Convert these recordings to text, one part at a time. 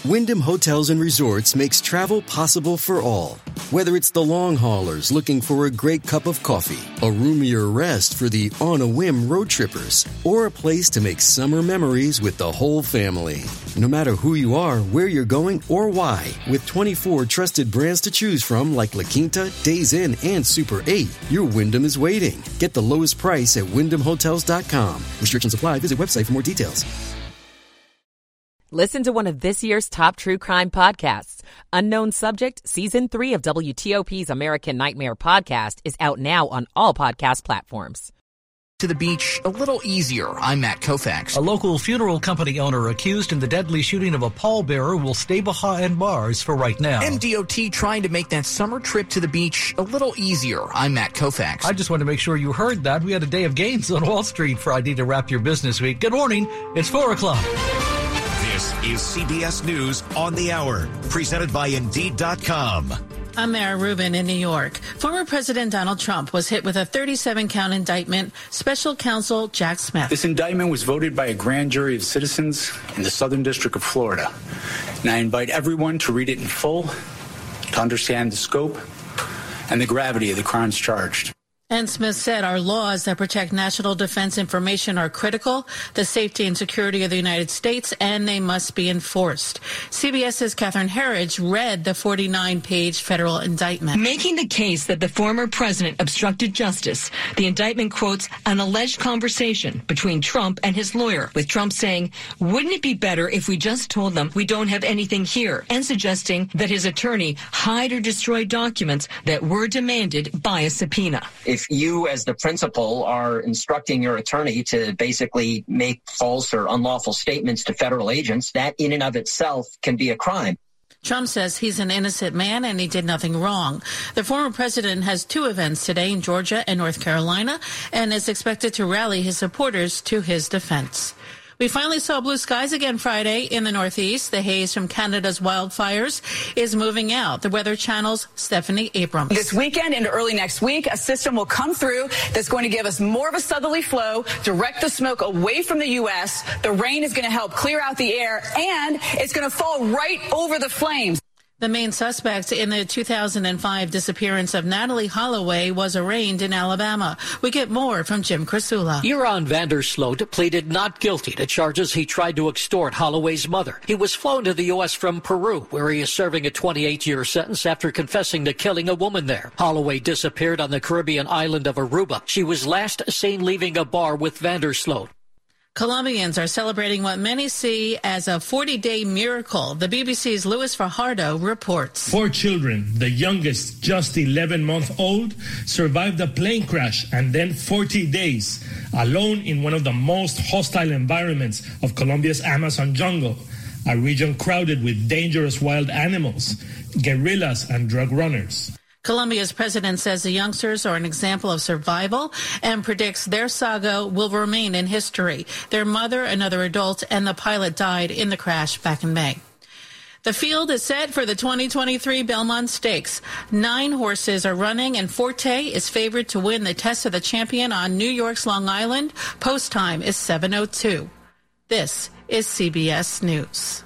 Wyndham Hotels and Resorts makes travel possible for all. Whether it's the long haulers looking for a great cup of coffee, a roomier rest for the on-a-whim road trippers, or a place to make summer memories with the whole family. No matter who you are, where you're going, or why, with 24 trusted brands to choose from like La Quinta, Days Inn, and Super 8, your Wyndham is waiting. Get the lowest price at WyndhamHotels.com. Restrictions apply. Visit website for more details. Listen to one of this year's top true crime podcasts. Unknown Subject, Season 3 of WTOP's American Nightmare podcast is out now on all podcast platforms. To the beach a little easier. I'm Matt Koufax. A local funeral company owner accused in the deadly shooting of a pallbearer will stay behind bars for right now. MDOT trying to make that summer trip to the beach a little easier. I'm Matt Koufax. I just want to make sure you heard that. We had a day of gains on Wall Street Friday to wrap your business week. Good morning. It's 4 o'clock. This is CBS News on the Hour, presented by Indeed.com. I'm Mara Rubin in New York. Former President Donald Trump was hit with a 37-count indictment. Special counsel Jack Smith. This indictment was voted by a grand jury of citizens in the Southern District of Florida. And I invite everyone to read it in full, to understand the scope and the gravity of the crimes charged. And Smith said our laws that protect national defense information are critical, the safety and security of the United States, and they must be enforced. CBS's Catherine Herridge read the 49-page federal indictment. Making the case that the former president obstructed justice, the indictment quotes an alleged conversation between Trump and his lawyer, with Trump saying, "Wouldn't it be better if we just told them we don't have anything here?" and suggesting that his attorney hide or destroy documents that were demanded by a subpoena. If you, as the principal, are instructing your attorney to basically make false or unlawful statements to federal agents, that in and of itself can be a crime. Trump says he's an innocent man and he did nothing wrong. The former president has 2 events today in Georgia and North Carolina and is expected to rally his supporters to his defense. We finally saw blue skies again Friday in the Northeast. The haze from Canada's wildfires is moving out. The Weather Channel's Stephanie Abrams. This weekend into early next week, a system will come through that's going to give us more of a southerly flow, direct the smoke away from the U.S. The rain is going to help clear out the air, and it's going to fall right over the flames. The main suspect in the 2005 disappearance of Natalie Holloway was arraigned in Alabama. We get more from Jim Krasula. Euron Vandersloot pleaded not guilty to charges he tried to extort Holloway's mother. He was flown to the U.S. from Peru, where he is serving a 28-year sentence after confessing to killing a woman there. Holloway disappeared on the Caribbean island of Aruba. She was last seen leaving a bar with Vandersloot. Colombians are celebrating what many see as a 40-day miracle. The BBC's Luis Fajardo reports. 4 children, the youngest just 11-month-old, survived a plane crash and then 40 days alone in one of the most hostile environments of Colombia's Amazon jungle, a region crowded with dangerous wild animals, guerrillas, and drug runners. Colombia's president says the youngsters are an example of survival and predicts their saga will remain in history. Their mother, another adult, and the pilot died in the crash back in May. The field is set for the 2023 Belmont Stakes. 9 horses are running, and Forte is favored to win the Test of the Champion on New York's Long Island. Post time is 7:02. This is CBS News.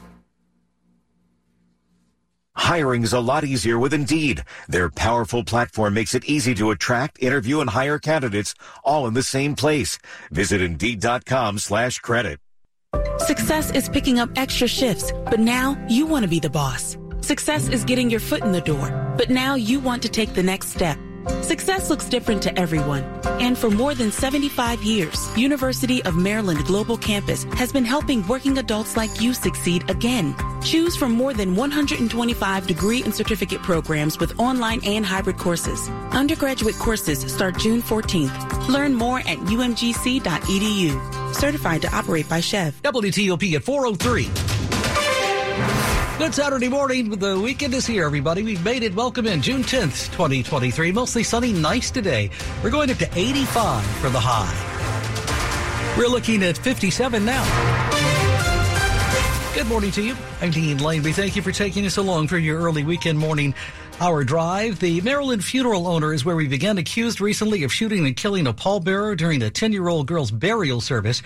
Hiring's a lot easier with Indeed. Their powerful platform makes it easy to attract, interview, and hire candidates all in the same place. Visit Indeed.com/credit. Success is picking up extra shifts, but now you want to be the boss. Success is getting your foot in the door, but now you want to take the next step. Success looks different to everyone. And for more than 75 years, University of Maryland Global Campus has been helping working adults like you succeed again. Choose from more than 125 degree and certificate programs with online and hybrid courses. Undergraduate courses start June 14th. Learn more at umgc.edu. Certified to operate by Chev. WTOP at 4:03. Good Saturday morning. The weekend is here, everybody. We've made it. Welcome in. June 10th, 2023. Mostly sunny, nice today. We're going up to 85 for the high. We're looking at 57 now. Good morning to you. I'm Dean Lane. We thank you for taking us along for your early weekend morning hour drive. The Maryland funeral owner is where we began, accused recently of shooting and killing a pallbearer during a 10-year-old girl's burial service.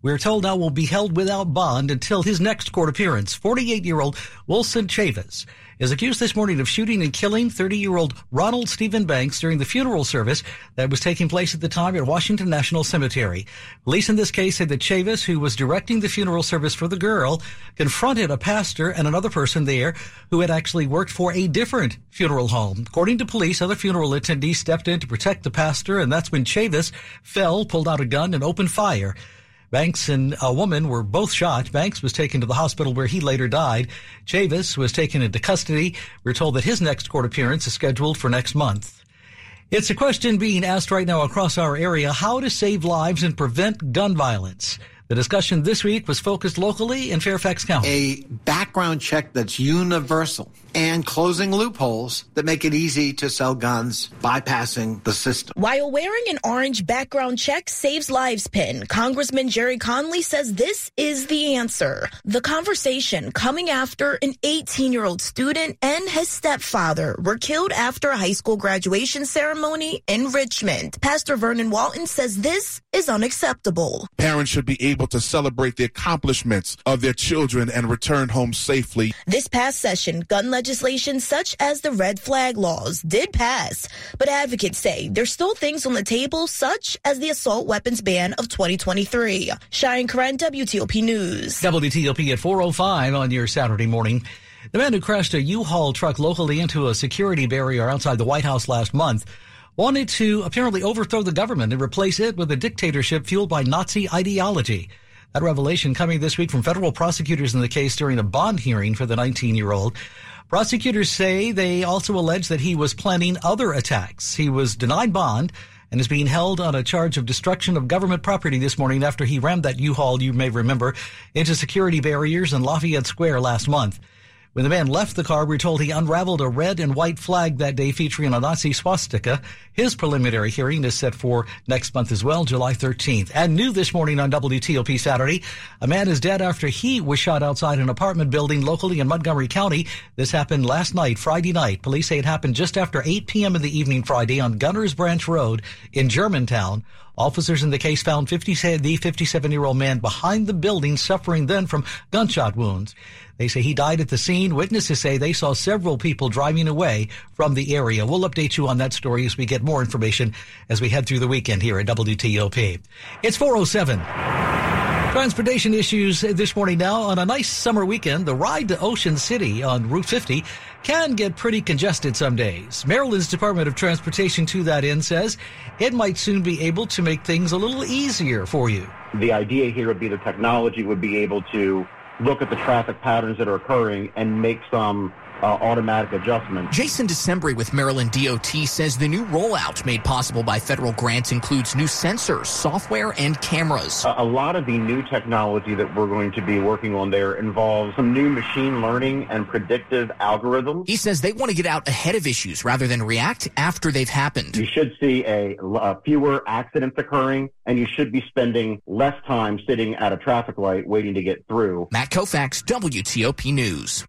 we're told now will be held without bond until his next court appearance. 48-year-old Wilson Chavis is accused this morning of shooting and killing 30-year-old Ronald Stephen Banks during the funeral service that was taking place at the time at Washington National Cemetery. Police in this case said that Chavis, who was directing the funeral service for the girl, confronted a pastor and another person there who had actually worked for a different funeral home. According to police, other funeral attendees stepped in to protect the pastor, and that's when Chavis fell, pulled out a gun, and opened fire. Banks and a woman were both shot. Banks was taken to the hospital where he later died. Chavis was taken into custody. We're told that his next court appearance is scheduled for next month. It's a question being asked right now across our area, how to save lives and prevent gun violence. The discussion this week was focused locally in Fairfax County. A background check that's universal and closing loopholes that make it easy to sell guns, bypassing the system. While wearing an orange background check saves lives pin, Congressman Jerry Conley says this is the answer. The conversation coming after an 18-year-old student and his stepfather were killed after a high school graduation ceremony in Richmond. Pastor Vernon Walton says this is unacceptable. Parents should be able to celebrate the accomplishments of their children and return home safely. This past session, gun legislation such as the red flag laws did pass, but advocates say there's still things on the table such as the assault weapons ban of 2023. Cheyenne Karen, WTOP News. WTOP at 4:05 on your Saturday morning. The man who crashed a U-Haul truck locally into a security barrier outside the White House last month wanted to apparently overthrow the government and replace it with a dictatorship fueled by Nazi ideology. That revelation coming this week from federal prosecutors in the case during a bond hearing for the 19-year-old. Prosecutors say they also allege that he was planning other attacks. He was denied bond and is being held on a charge of destruction of government property this morning after he rammed that U-Haul, you may remember, into security barriers in Lafayette Square last month. When the man left the car, we're told he unraveled a red and white flag that day featuring a Nazi swastika. His preliminary hearing is set for next month as well, July 13th. And new this morning on WTOP Saturday, a man is dead after he was shot outside an apartment building locally in Montgomery County. This happened last night, Friday night. Police say it happened just after 8 p.m. in the evening Friday on Gunners Branch Road in Germantown. Officers in the case found the 57-year-old man behind the building, suffering then from gunshot wounds. They say he died at the scene. Witnesses say they saw several people driving away from the area. We'll update you on that story as we get more information as we head through the weekend here at WTOP. It's 4:07. Transportation issues this morning now. On a nice summer weekend, the ride to Ocean City on Route 50 can get pretty congested some days. Maryland's Department of Transportation, to that end, says it might soon be able to make things a little easier for you. The idea here would be the technology would be able to look at the traffic patterns that are occurring and make some automatic adjustments. Jason Decembri with Maryland DOT says the new rollout made possible by federal grants includes new sensors, software, and cameras. A lot of the new technology that we're going to be working on there involves some new machine learning and predictive algorithms. He says they want to get out ahead of issues rather than react after they've happened. You should see fewer accidents occurring, and you should be spending less time sitting at a traffic light waiting to get through. Matt Koufax, WTOP News.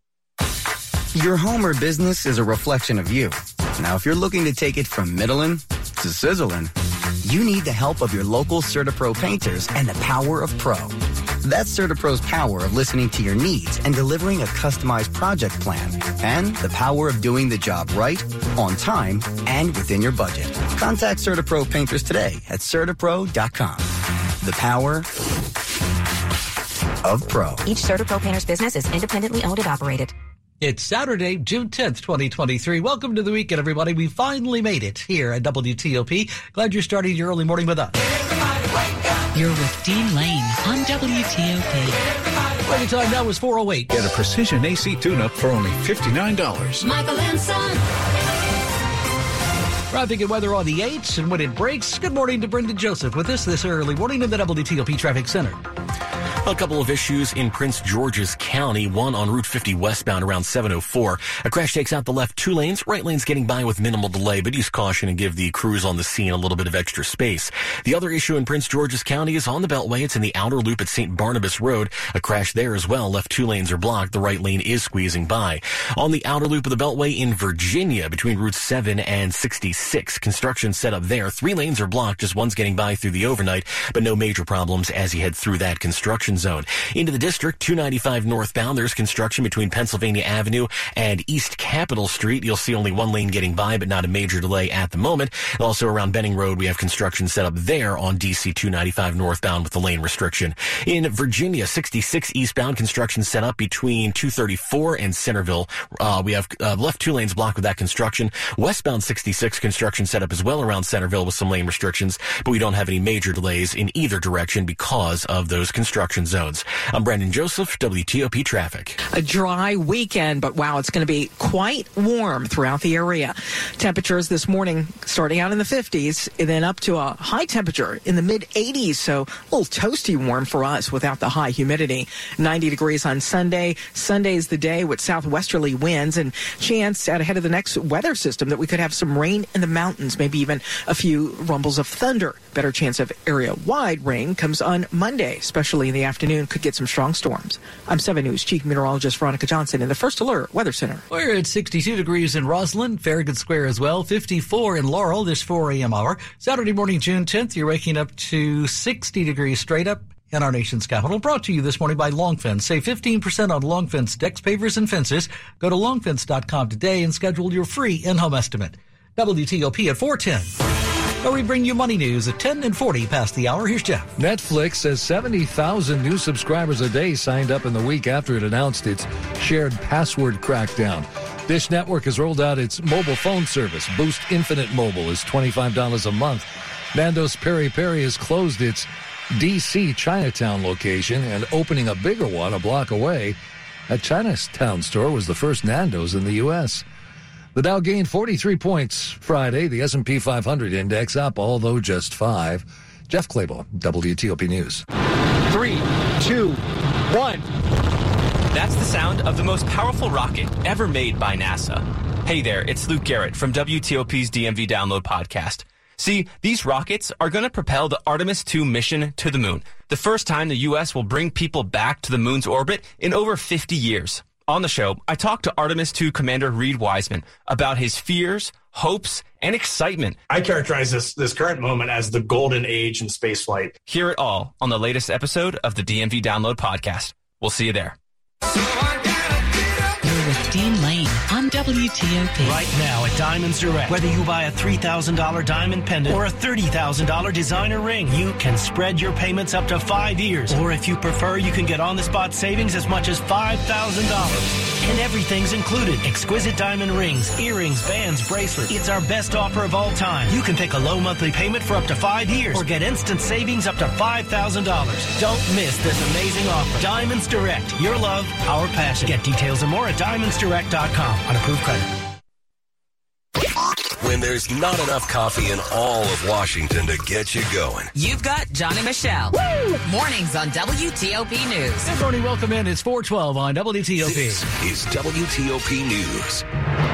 Your home or business is a reflection of you. Now, if you're looking to take it from middling to sizzling, you need the help of your local CertaPro painters and the power of Pro. That's CertaPro's power of listening to your needs and delivering a customized project plan, and the power of doing the job right, on time, and within your budget. Contact CertaPro painters today at CertaPro.com. The power of Pro. Each CertaPro painter's business is independently owned and operated. It's Saturday, June 10th, 2023. Welcome to the weekend, everybody. We finally made it here at WTOP. Glad you're starting your early morning with us. You're with Dean Lane on WTOP. Ready time now is 4:08. Get a precision AC tune-up for only $59. Michael and Son. Traffic and weather on the 8s, and when it breaks, good morning to Brendan Joseph with us this early morning in the WTOP Traffic Center. A couple of issues in Prince George's County, one on Route 50 westbound around 7:04. A crash takes out the left two lanes. Right lane's getting by with minimal delay, but use caution and give the crews on the scene a little bit of extra space. The other issue in Prince George's County is on the Beltway. It's in the outer loop at St. Barnabas Road. A crash there as well. Left two lanes are blocked. The right lane is squeezing by. On the outer loop of the Beltway in Virginia, between Route 7 and 66, construction set up there. Three lanes are blocked. Just one's getting by through the overnight, but no major problems as you head through that construction zone. Into the district, 295 northbound, there's construction between Pennsylvania Avenue and East Capitol Street. You'll see only one lane getting by, but not a major delay at the moment. Also around Benning Road, we have construction set up there on DC 295 northbound with the lane restriction. In Virginia, 66 eastbound, construction set up between 234 and Centerville. We have left two lanes blocked with that construction. Westbound 66, construction set up as well around Centerville with some lane restrictions, but we don't have any major delays in either direction because of those construction zones. I'm Brandon Joseph, WTOP Traffic. A dry weekend, but wow, it's going to be quite warm throughout the area. Temperatures this morning starting out in the 50s and then up to a high temperature in the mid 80s. So a little toasty warm for us without the high humidity. 90 degrees on Sunday. Sunday is the day with southwesterly winds and chance out ahead of the next weather system that we could have some rain in the mountains, maybe even a few rumbles of thunder. Better chance of area-wide rain comes on Monday, especially in the afternoon. Could get some strong storms. I'm 7 News Chief Meteorologist Veronica Johnson in the First Alert Weather Center. We're at 62 degrees in Roslyn, Farragut Square as well, 54 in Laurel this 4 a.m. hour. Saturday morning, June 10th, you're waking up to 60 degrees straight up in our nation's capital. Brought to you this morning by Long Fence. Save 15% on Long Fence decks, pavers, and fences. Go to longfence.com today and schedule your free in-home estimate. WTOP at 410. Where we bring you money news at 10 and 40 past the hour. Here's Jeff. Netflix says 70,000 new subscribers a day signed up in the week after it announced its shared password crackdown. Dish Network has rolled out its mobile phone service. Boost Infinite Mobile is $25 a month. Nando's Peri Peri has closed its D.C. Chinatown location and opening a bigger one a block away. That Chinatown store was the first Nando's in the U.S. The Dow gained 43 points Friday. The S&P 500 index up, although just 5. Jeff Clabaugh, WTOP News. 3, 2, 1. That's the sound of the most powerful rocket ever made by NASA. Hey there, it's Luke Garrett from WTOP's DMV Download podcast. See, these rockets are going to propel the Artemis II mission to the moon. The first time the U.S. will bring people back to the moon's orbit in over 50 years. On the show, I talked to Artemis II Commander Reed Wiseman about his fears, hopes, and excitement. I characterize this current moment as the golden age in spaceflight. Hear it all on the latest episode of the DMV Download podcast. We'll see you there. You're with Dean Lane on WTOP. Right now at Diamonds Direct, whether you buy a $3,000 diamond pendant or a $30,000 designer ring, you can spread your payments up to 5 years. Or if you prefer, you can get on-the-spot savings as much as $5,000. And everything's included. Exquisite diamond rings, earrings, bands, bracelets. It's our best offer of all time. You can pick a low monthly payment for up to 5 years or get instant savings up to $5,000. Don't miss this amazing offer. Diamonds Direct. Your love, our passion. Get details and more at diamondsdirect.com on approved credit. When there's not enough coffee in all of Washington to get you going. You've got John and Michelle. Woo! Mornings on WTOP News. Good morning. Welcome in. It's 412 on WTOP. This is WTOP News.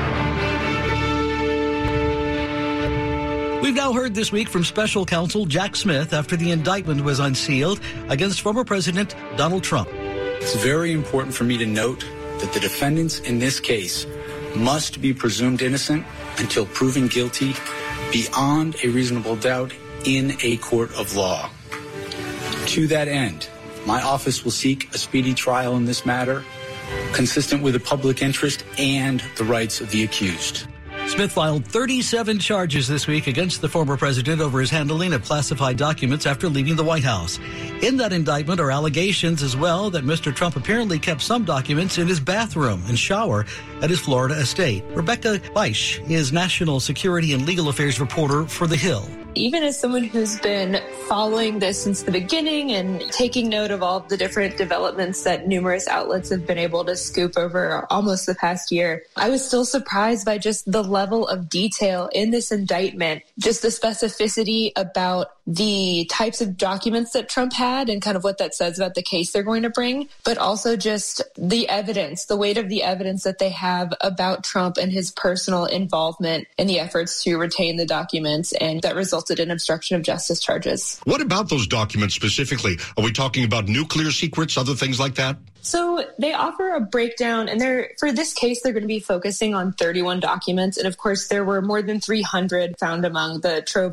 We've now heard this week from special counsel Jack Smith after the indictment was unsealed against former President Donald Trump. It's very important for me to note that the defendants in this case must be presumed innocent until proven guilty beyond a reasonable doubt in a court of law. To that end, my office will seek a speedy trial in this matter, consistent with the public interest and the rights of the accused. Smith filed 37 charges this week against the former president over his handling of classified documents after leaving the White House. In that indictment are allegations as well that Mr. Trump apparently kept some documents in his bathroom and shower at his Florida estate. Rebecca Weish is National Security and Legal Affairs reporter for The Hill. Even as someone who's been following this since the beginning and taking note of all the different developments that numerous outlets have been able to scoop over almost the past year, I was still surprised by just the level of detail in this indictment just the specificity about the types of documents that Trump had and kind of what that says about the case they're going to bring, but also just the evidence, the weight of the evidence that they have about Trump and his personal involvement in the efforts to retain the documents, and that resulted in obstruction of justice charges. What about those documents specifically? Are we talking about nuclear secrets, other things like that? So they offer a breakdown, and for this case, they're going to be focusing on 31 documents. And of course, there were more than 300 found among the trove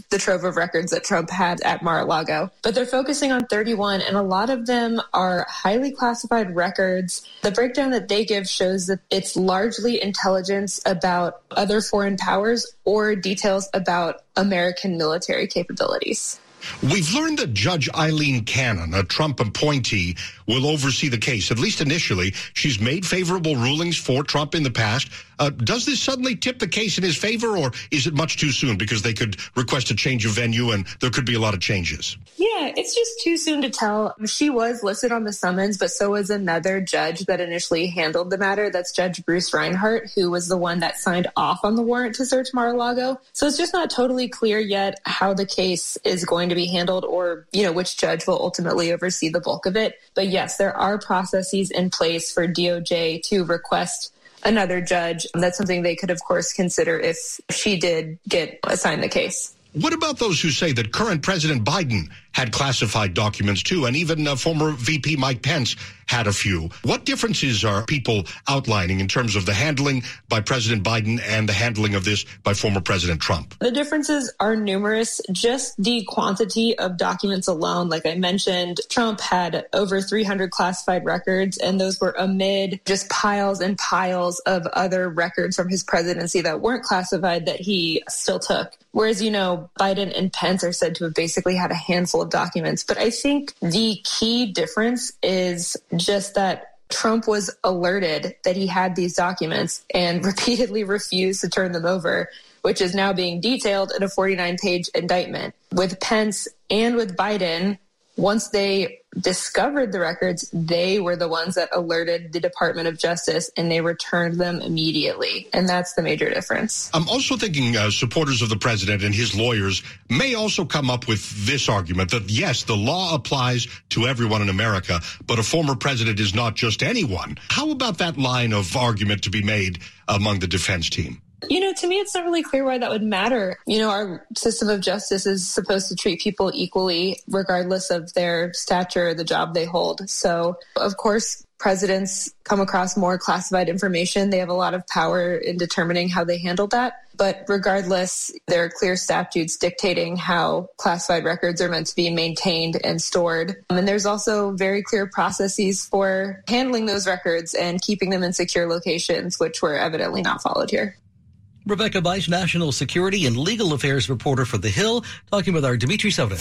of records that Trump had at Mar-a-Lago. But they're focusing on 31, and a lot of them are highly classified records. The breakdown that they give shows that it's largely intelligence about other foreign powers or details about American military capabilities. We've learned that Judge Eileen Cannon, a Trump appointee, will oversee the case, at least initially. She's made favorable rulings for Trump in the past. Does this suddenly tip the case in his favor, or is it much too soon because they could request a change of venue and there could be a lot of changes? Yeah, it's just too soon to tell. She was listed on the summons, but so was another judge that initially handled the matter. That's Judge Bruce Reinhart, who was the one that signed off on the warrant to search Mar-a-Lago. So it's just not totally clear yet how the case is going to be handled, or, which judge will ultimately oversee the bulk of it. But yes, there are processes in place for DOJ to request another judge. That's something they could, of course, consider if she did get assigned the case. What about those who say that current President Biden had classified documents too, and even former VP Mike Pence had a few? What differences are people outlining in terms of the handling by President Biden and the handling of this by former President Trump? The differences are numerous. Just the quantity of documents alone, like I mentioned, Trump had over 300 classified records, and those were amid just piles and piles of other records from his presidency that weren't classified that he still took. Whereas, Biden and Pence are said to have basically had a handful of documents. But I think the key difference is just that Trump was alerted that he had these documents and repeatedly refused to turn them over, which is now being detailed in a 49-page indictment. With Pence and with Biden, once they discovered the records, they were the ones that alerted the Department of Justice, and they returned them immediately. And that's the major difference. I'm also thinking supporters of the president and his lawyers may also come up with this argument that, yes, the law applies to everyone in America, but a former president is not just anyone. How about that line of argument to be made among the defense team? To me, it's not really clear why that would matter. Our system of justice is supposed to treat people equally, regardless of their stature or the job they hold. So, of course, presidents come across more classified information. They have a lot of power in determining how they handle that. But regardless, there are clear statutes dictating how classified records are meant to be maintained and stored. And there's also very clear processes for handling those records and keeping them in secure locations, which were evidently not followed here. Rebecca Bice, national security and legal affairs reporter for The Hill, talking with our Dimitri Sotis.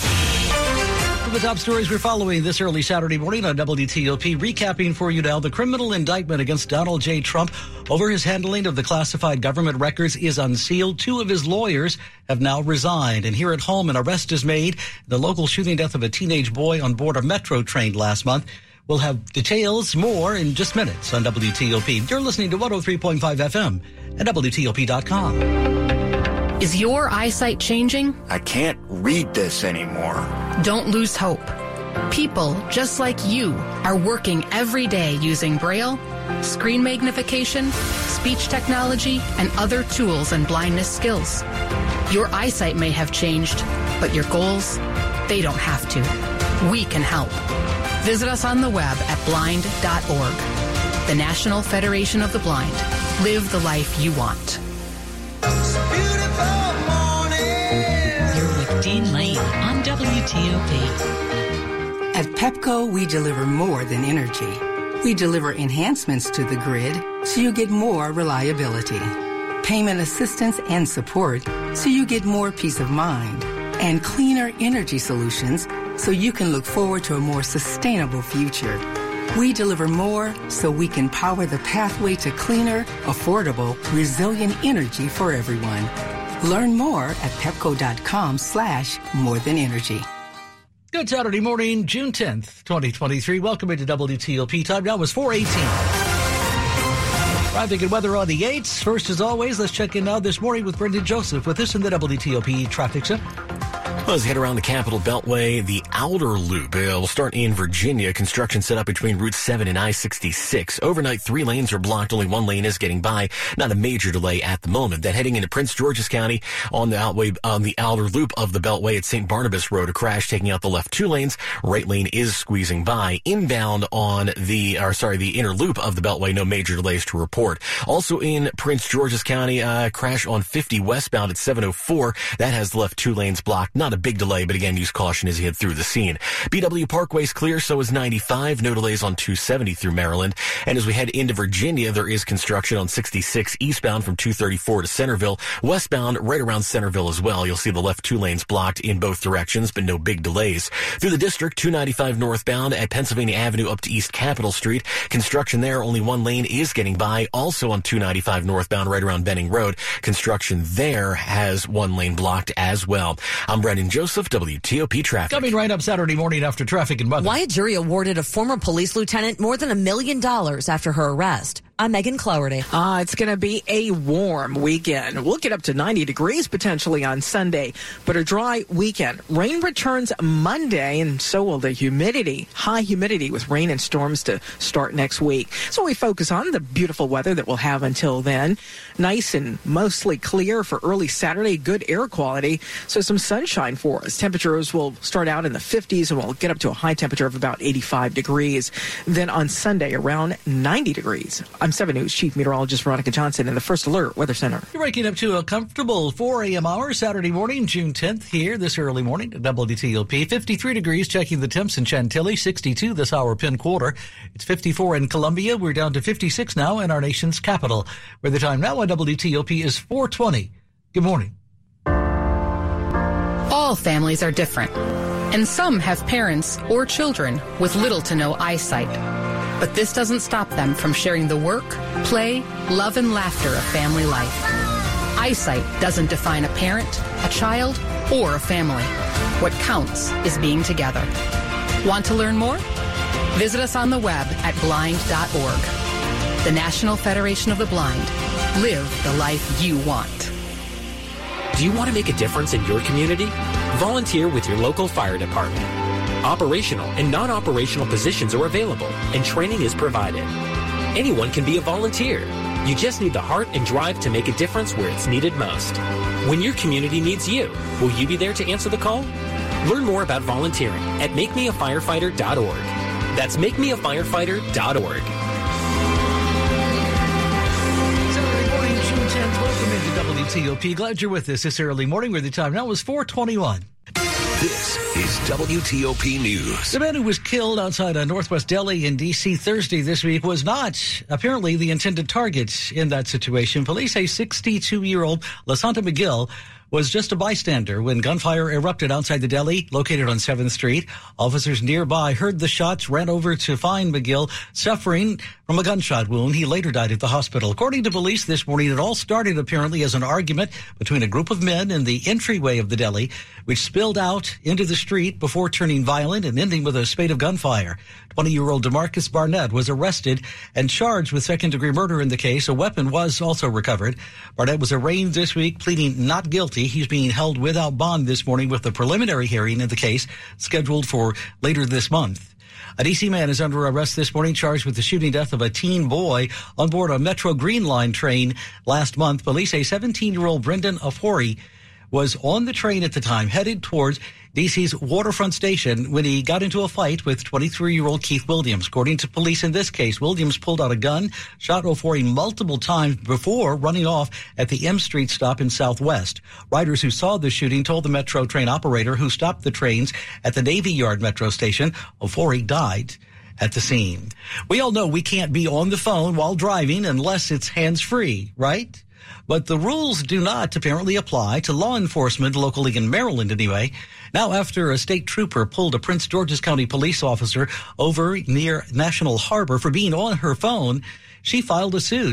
For the top stories we're following this early Saturday morning on WTOP, recapping for you now, the criminal indictment against Donald J. Trump over his handling of the classified government records is unsealed. Two of his lawyers have now resigned. And here at home, an arrest is made. The local shooting death of a teenage boy on board a metro train last month. We'll have details more in just minutes on WTOP. You're listening to 103.5 FM at WTOP.com. Is your eyesight changing? I can't read this anymore. Don't lose hope. People just like you are working every day using Braille, screen magnification, speech technology, and other tools and blindness skills. Your eyesight may have changed, but your goals, they don't have to. We can help. Visit us on the web at blind.org. The National Federation of the Blind. Live the life you want. You're with Dean Lane on WTOP. At Pepco, we deliver more than energy. We deliver enhancements to the grid so you get more reliability, payment assistance and support so you get more peace of mind, and cleaner energy solutions so you can look forward to a more sustainable future. We deliver more so we can power the pathway to cleaner, affordable, resilient energy for everyone. Learn more at pepco.com/morethanenergy. Good Saturday morning, June 10th, 2023. Welcome into WTOP. Time now is 4:18. Traffic and weather on the 8s. First, as always, let's check in now this morning with Brendan Joseph with this in the WTOP Traffic Center. Let's head around the Capitol Beltway, the outer loop. We'll start in Virginia. Construction set up between Route 7 and I-66. Overnight, 3 lanes are blocked. Only 1 lane is getting by. Not a major delay at the moment. Then heading into Prince George's County on the outer loop of the Beltway at St. Barnabas Road. A crash taking out the left 2 lanes. Right lane is squeezing by. Inbound on the inner loop of the Beltway. No major delays to report. Also in Prince George's County, crash on 50 westbound at 704. That has the left 2 lanes blocked. Not a big delay, but again, use caution as you head through the scene. BW Parkway's clear, so is 95. No delays on 270 through Maryland. And as we head into Virginia, there is construction on 66 eastbound from 234 to Centerville. Westbound, right around Centerville as well. You'll see the left 2 lanes blocked in both directions, but no big delays. Through the district, 295 northbound at Pennsylvania Avenue up to East Capitol Street. Construction there, only 1 lane is getting by. Also on 295 northbound, right around Benning Road. Construction there has 1 lane blocked as well. I'm Brendan Joseph, WTOP Traffic. Coming right up Saturday morning after traffic and weather. Why a jury awarded a former police lieutenant more than $1 million after her arrest. I'm Megan Cloherty. It's going to be a warm weekend. We'll get up to 90 degrees potentially on Sunday, but a dry weekend. Rain returns Monday, and so will the humidity. High humidity with rain and storms to start next week. So we focus on the beautiful weather that we'll have until then. Nice and mostly clear for early Saturday. Good air quality, so some sunshine for us. Temperatures will start out in the 50s, and we'll get up to a high temperature of about 85 degrees. Then on Sunday, around 90 degrees. I'm 7 News Chief Meteorologist Veronica Johnson in the First Alert Weather Center. You're waking up to a comfortable 4 a.m. hour Saturday morning, June 10th here this early morning at WTOP. 53 degrees, checking the temps in Chantilly, 62 this hour, Penn Quarter. It's 54 in Columbia. We're down to 56 now in our nation's capital, where the time now on WTOP is 4:20. Good morning. All families are different, and some have parents or children with little to no eyesight. But this doesn't stop them from sharing the work, play, love, and laughter of family life. Eyesight doesn't define a parent, a child, or a family. What counts is being together. Want to learn more? Visit us on the web at blind.org. The National Federation of the Blind. Live the life you want. Do you want to make a difference in your community? Volunteer with your local fire department. Operational and non-operational positions are available, and training is provided. Anyone can be a volunteer. You just need the heart and drive to make a difference where it's needed most. When your community needs you, will you be there to answer the call? Learn more about volunteering at makemeafirefighter.org. That's makemeafirefighter.org. Saturday morning, June 10th. Welcome into WTOP. Glad you're with us this early morning, where the time now is 4:21. This is WTOP News. The man who was killed outside Northwest Delhi in D.C. Thursday this week was not apparently the intended target in that situation. Police say 62-year-old Lasanta McGill was just a bystander when gunfire erupted outside the deli located on 7th Street. Officers nearby heard the shots, ran over to find McGill suffering from a gunshot wound. He later died at the hospital. According to police this morning, it all started apparently as an argument between a group of men in the entryway of the deli, which spilled out into the street before turning violent and ending with a spate of gunfire. 20-year-old DeMarcus Barnett was arrested and charged with second-degree murder in the case. A weapon was also recovered. Barnett was arraigned this week, pleading not guilty. He's being held without bond this morning with the preliminary hearing in the case scheduled for later this month. A D.C. man is under arrest this morning, charged with the shooting death of a teen boy on board a Metro Green Line train last month. Police say 17-year-old Brendan Afori was on the train at the time, headed towards D.C.'s Waterfront Station when he got into a fight with 23-year-old Keith Williams. According to police in this case, Williams pulled out a gun, shot Ofori multiple times before running off at the M Street stop in Southwest. Riders who saw the shooting told the Metro train operator who stopped the trains at the Navy Yard Metro Station Ofori died at the scene. We all know we can't be on the phone while driving unless it's hands-free, right? But the rules do not apparently apply to law enforcement locally in Maryland anyway. Now, after a state trooper pulled a Prince George's County police officer over near National Harbor for being on her phone, she filed a suit.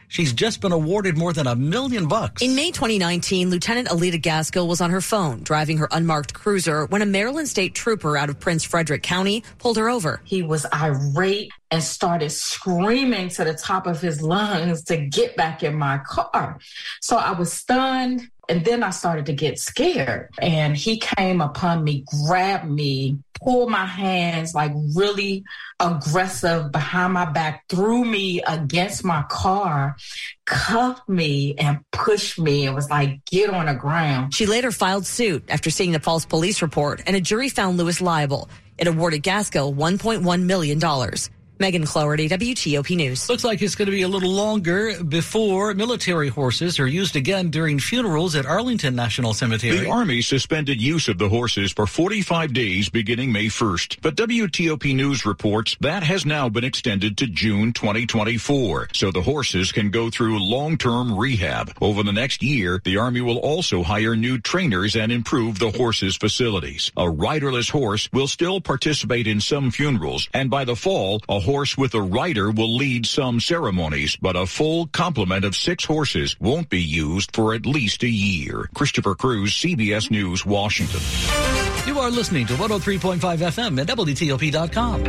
She's just been awarded more than $1 million. In May 2019, Lieutenant Alita Gaskill was on her phone driving her unmarked cruiser when a Maryland state trooper out of Prince Frederick County pulled her over. He was irate and started screaming to the top of his lungs to get back in my car. So I was stunned, and then I started to get scared. And he came upon me, grabbed me, pulled my hands like really aggressive behind my back, threw me against my car, cuffed me and pushed me. It was like, get on the ground. She later filed suit after seeing the false police report, and a jury found Lewis liable. It awarded Gaskill $1.1 million. Megan Cloherty, WTOP News. Looks like it's going to be a little longer before military horses are used again during funerals at Arlington National Cemetery. The Army suspended use of the horses for 45 days beginning May 1st. But WTOP News reports that has now been extended to June 2024, so the horses can go through long-term rehab. Over the next year, the Army will also hire new trainers and improve the horses' facilities. A riderless horse will still participate in some funerals, and by the fall, a horse with a rider will lead some ceremonies, but a full complement of 6 horses won't be used for at least a year. Christopher Cruz, CBS News, Washington. You are listening to 103.5 FM at WTOP.com.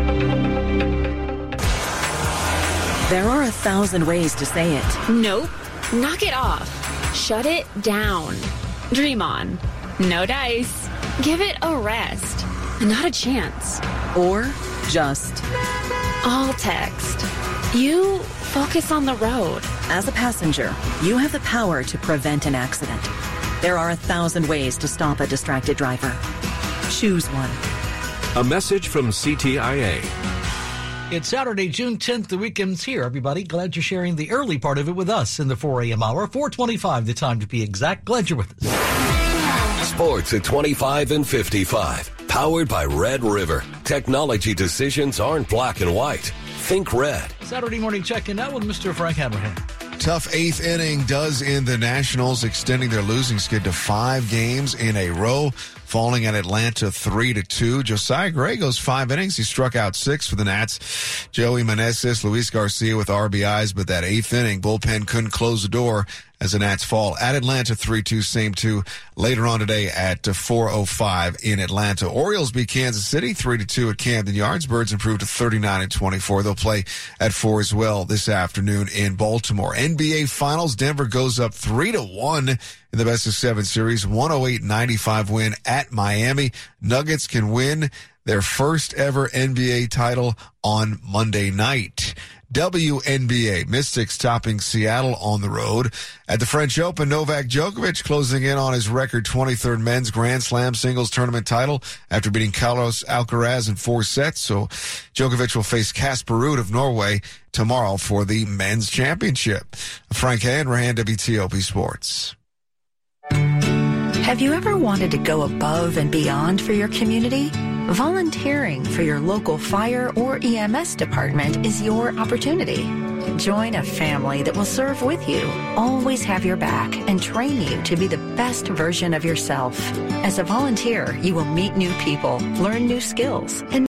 There are 1,000 ways to say it. Nope. Knock it off. Shut it down. Dream on. No dice. Give it a rest. Not a chance. Or just all text. You focus on the road. As a passenger, you have the power to prevent an accident. There are 1,000 ways to stop a distracted driver. Choose one. A message from CTIA. It's Saturday, June 10th. The weekend's here, everybody. Glad you're sharing the early part of it with us in the 4 a.m. hour. 4:25, the time to be exact. Glad you're with us. Sports at 25 and 55. Powered by Red River. Technology decisions aren't black and white. Think red. Saturday morning check-in now with Mr. Frank Hammerhead. Tough 8th inning does end the Nationals, extending their losing skid to 5 games in a row, falling at Atlanta 3-2. Josiah Gray goes 5 innings. He struck out 6 for the Nats. Joey Meneses, Luis Garcia with RBIs, but that 8th inning bullpen couldn't close the door as the Nats fall at Atlanta 3-2, same 2 later on today at 4:05 in Atlanta. Orioles beat Kansas City 3-2 at Camden Yards. Birds improved to 39-24. They'll play at 4 as well this afternoon in Baltimore. NBA Finals, Denver goes up 3-1 in the best of 7 series, 108-95 win at Miami. Nuggets can win their first ever NBA title on Monday night. WNBA, Mystics topping Seattle on the road. At the French Open, Novak Djokovic closing in on his record 23rd men's Grand Slam singles tournament title after beating Carlos Alcaraz in 4 sets. So Djokovic will face Casper Ruud of Norway tomorrow for the men's championship. Frank Hanrahan, WTOP Sports. Have you ever wanted to go above and beyond for your community? Volunteering for your local fire or EMS department is your opportunity. Join a family that will serve with you, always have your back, and train you to be the best version of yourself. As a volunteer, you will meet new people, learn new skills, and